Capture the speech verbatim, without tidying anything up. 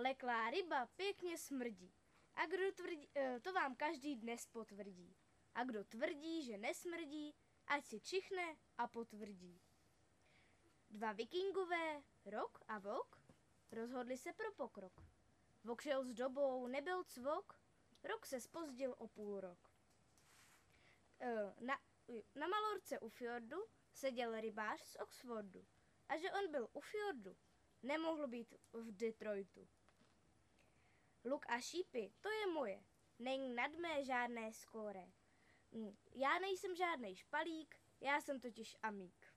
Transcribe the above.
Vleklá ryba pěkně smrdí. A kdo tvrdí, to vám každý dnes potvrdí. A kdo tvrdí, že nesmrdí, ať si čichne a potvrdí. Dva vikingové, Rok a Vok, rozhodli se pro pokrok. Vok šel s dobou, nebyl cvok, Rok se zpozdil o půl rok. Na, na Malorce u fjordu seděl rybář z Oxfordu. A že on byl u fjordu, nemohl být v Detroitu. Luk a šípy, to je moje, není nad mé žádné skóre. Já nejsem žádnej špalík, já jsem totiž amík.